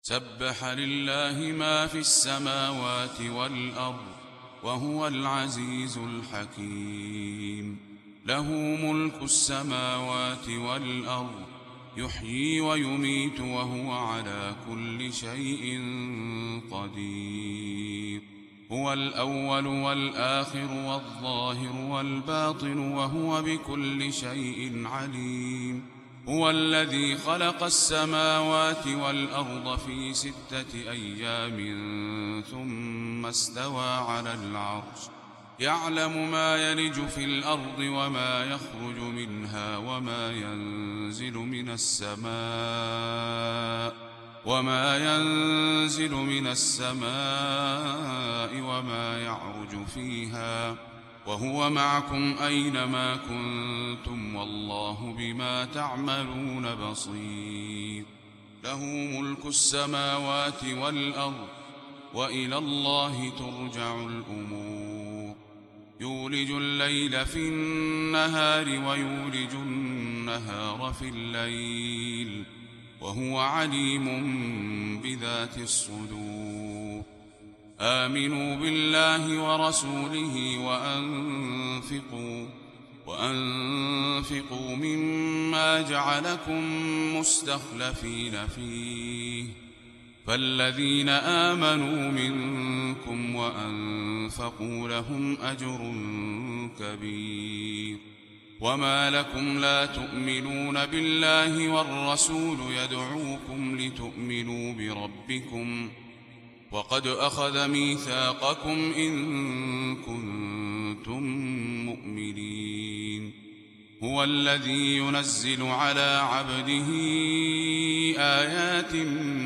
سبح لله ما في السماوات والأرض وهو العزيز الحكيم. له ملك السماوات والأرض يحيي ويميت وهو على كل شيء قدير. هو الأول والآخر والظاهر والباطن وهو بكل شيء عليم. هو الذي خلق السماوات والأرض في 6 أيام ثم استوى على العرش يعلم ما يلج في الأرض وما يخرج منها وما ينزل من السماء وما يعرج فيها وهو معكم أينما كنتم والله بما تعملون بصير. له ملك السماوات والأرض وإلى الله ترجع الأمور. يولج الليل في النهار ويولج النهار في الليل وهو عليم بذات الصدور. آمنوا بالله ورسوله وأنفقوا مما جعلكم مستخلفين فيه فالذين آمنوا منكم وأنفقوا لهم أجر كبير. وما لكم لا تؤمنون بالله والرسول يدعوكم لتؤمنوا بربكم وقد أخذ ميثاقكم إن كنتم مؤمنين. هو الذي ينزل على عبده آيات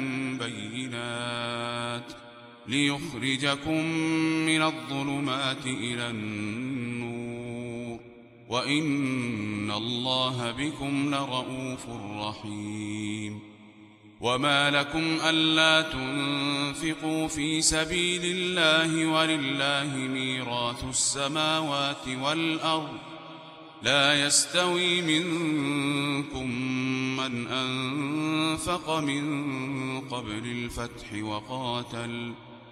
بينات ليخرجكم من الظلمات إلى النور وإن الله بكم لرءوف رحيم. وما لكم ألا تنفقوا في سبيل الله ولله ميراث السماوات والأرض لا يستوي منكم من أنفق من قبل الفتح وقاتل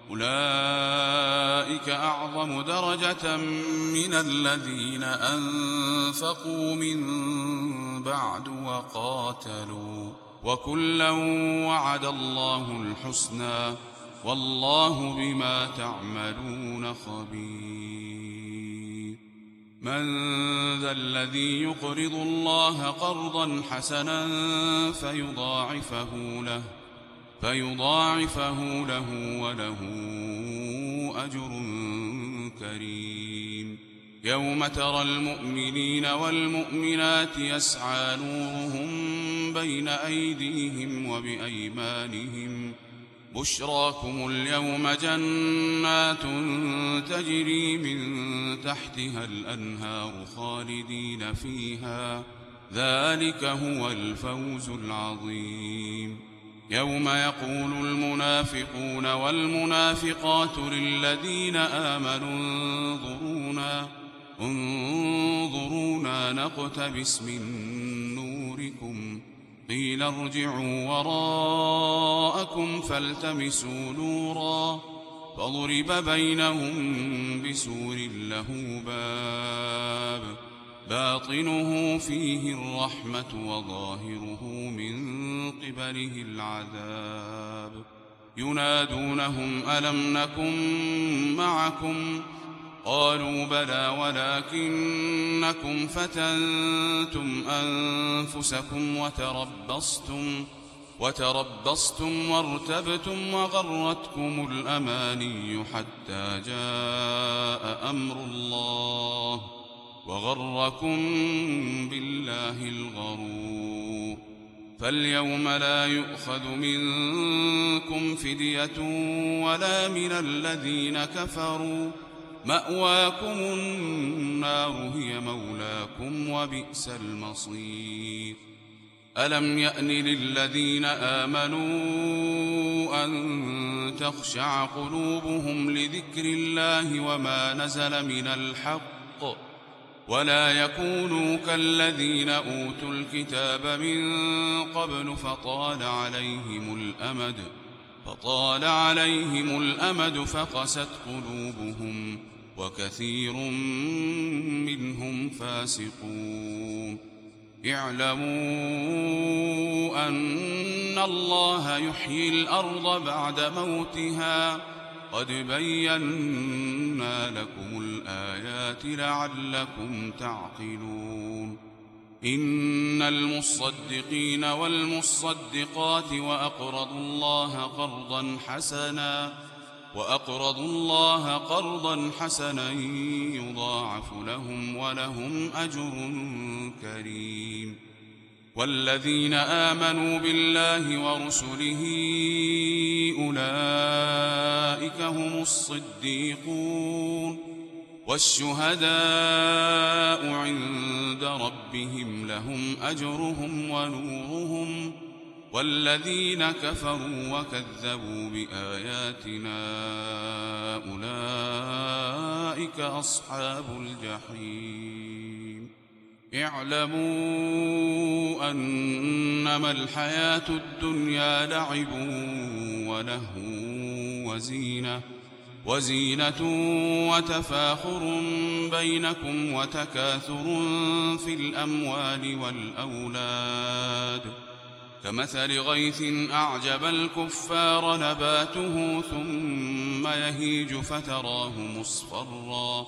أولئك أعظم درجة من الذين أنفقوا من بعد وقاتلوا وكلا وعد الله الحسنى والله بما تعملون خبير. من ذا الذي يقرض الله قرضا حسنا فيضاعفه له وله أجر كريم. يوم ترى المؤمنين والمؤمنات يسعى نورهم بين أيديهم وبأيمانهم بشراكم اليوم جنات تجري من تحتها الأنهار خالدين فيها ذلك هو الفوز العظيم. يوم يقول المنافقون والمنافقات للذين آمنوا انظرونا نقتبس من نوركم قيل ارجعوا وراءكم فالتمسوا نورا فضرب بينهم بسور له باب باطنه فيه الرحمة وظاهره من قبله العذاب. ينادونهم ألم نكن معكم قالوا بلى ولكنكم فتنتم أنفسكم وتربصتم وارتبتم وغرتكم الأماني حتى جاء أمر الله وغركم بالله الغرور. فاليوم لا يؤخذ منكم فدية ولا من الذين كفروا مأواكم النار هي مولاكم وبئس المصير. ألم يأن للذين آمنوا أن تخشع قلوبهم لذكر الله وما نزل من الحق ولا يكونوا كالذين أوتوا الكتاب من قبل فطال عليهم الأمد فطال عليهم الأمد فقست قلوبهم وكثير منهم فاسقون. اعلموا أن الله يحيي الأرض بعد موتها قد بينا لكم الآيات لعلكم تعقلون. إن المصدقين والمصدقات وأقرضوا الله قرضا حسنا يضاعف لهم ولهم أجر كريم. والذين آمنوا بالله ورسله أولئك هم الصديقون والشهداء عند ربهم لهم أجرهم ونورهم. والذين كفروا وكذبوا بآياتنا أولئك أصحاب الجحيم. اعلموا أنما الحياة الدنيا لعب ولهو وزينة وتفاخر بينكم وتكاثر في الأموال والأولاد كمثل غيث أعجب الكفار نباته ثم يهيج فتراه مصفرا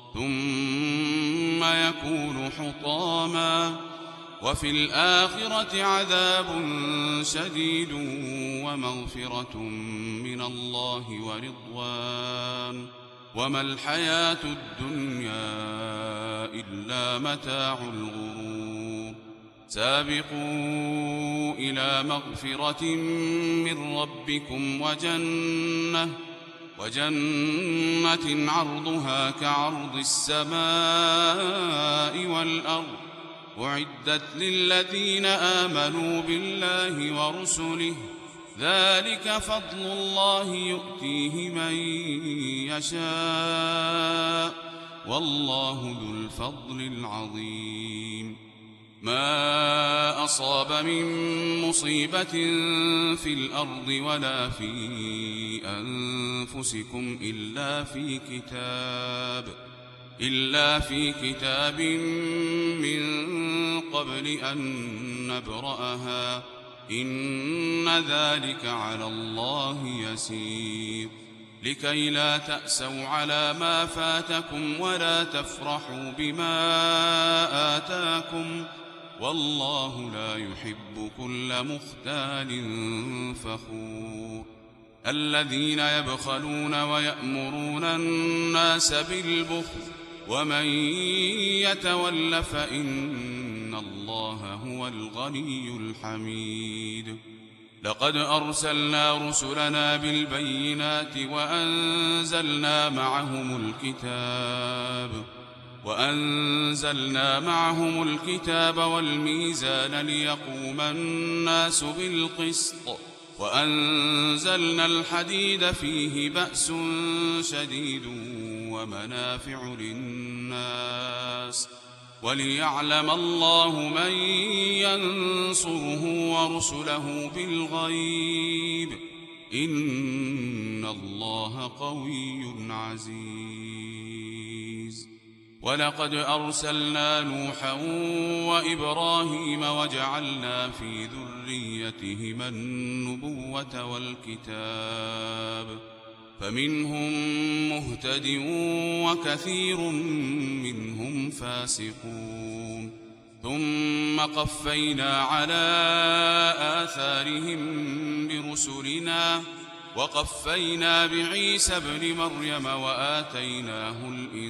ثم يكون حطاما وفي الآخرة عذاب شديد ومغفرة من الله ورضوان وما الحياة الدنيا إلا متاع الغرور. سابقوا إلى مغفرة من ربكم وجنة عرضها كعرض السماء والأرض أعدت للذين آمنوا بالله ورسله ذلك فضل الله يؤتيه من يشاء والله ذو الفضل العظيم. ما أصاب من مصيبة في الأرض ولا في أنفسكم إلا في كتاب من قبل أن نبرأها إن ذلك على الله يسير. لكي لا تأسوا على ما فاتكم ولا تفرحوا بما آتاكم والله لا يحب كل مختال فخور. الذين يبخلون ويأمرون الناس بالبخل ومن يتول فإن الله هو الغني الحميد. لقد أرسلنا رسلنا بالبينات وأنزلنا معهم الكتاب والميزان ليقوم الناس بالقسط وأنزلنا الحديد فيه بأس شديد ومنافع للناس وليعلم الله من ينصره ورسله بالغيب إن الله قوي عزيز. ولقد أرسلنا نوحا وإبراهيم وجعلنا في ذريتهما النبوة والكتاب فمنهم مهتد وكثير منهم فاسقون. ثم قفينا على آثارهم برسلنا وقفينا بعيسى ابن مريم وآتيناه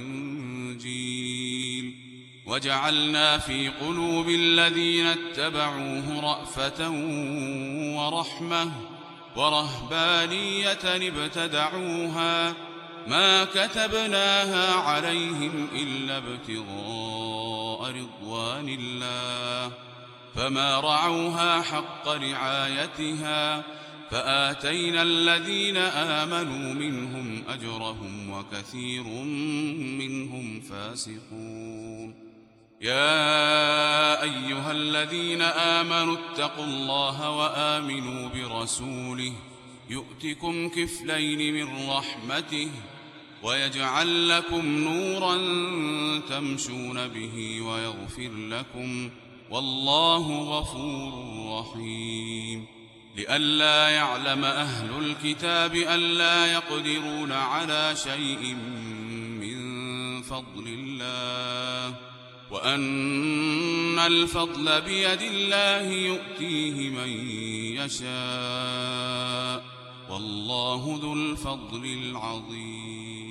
الإنجيل وجعلنا في قلوب الذين اتبعوه رأفة ورحمة ورهبانية ابتدعوها ما كتبناها عليهم إلا ابتغاء رضوان الله فما رعوها حق رعايتها فآتينا الذين آمنوا منهم أجرهم وكثير منهم فاسقون. يا أيها الذين آمنوا اتقوا الله وآمنوا برسوله يؤتكم كفلين من رحمته ويجعل لكم نورا تمشون به ويغفر لكم والله غفور رحيم. لئلا يعلم أهل الكتاب ألا يقدرون على شيء من فضل الله وأن الفضل بيد الله يؤتيه من يشاء والله ذو الفضل العظيم.